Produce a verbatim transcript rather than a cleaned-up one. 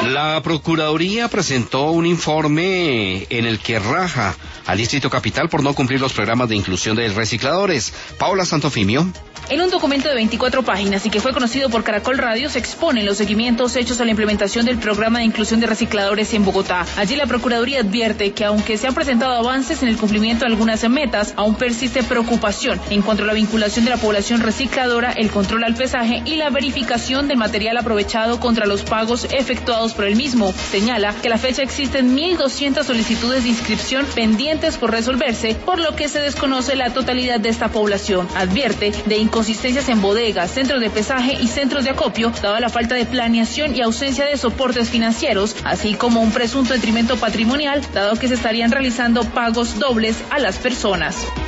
La Procuraduría presentó un informe en el que raja al Distrito Capital por no cumplir los programas de inclusión de recicladores. Paula Santofimio. En un documento de veinticuatro páginas y que fue conocido por Caracol Radio, se exponen los seguimientos hechos a la implementación del programa de inclusión de recicladores en Bogotá. Allí la Procuraduría advierte que aunque se han presentado avances en el cumplimiento de algunas metas, aún persiste preocupación en cuanto a la vinculación de la población recicladora, el control al pesaje y la verificación del material aprovechado contra los pagos efectuados por el mismo. Señala que a la fecha existen mil doscientas solicitudes de inscripción pendientes por resolverse, por lo que se desconoce la totalidad de esta población. Advierte de inconsistencias en bodegas, centros de pesaje y centros de acopio, dada la falta de planeación y ausencia de soportes financieros, así como un presunto detrimento patrimonial, dado que se estarían realizando pagos dobles a las personas.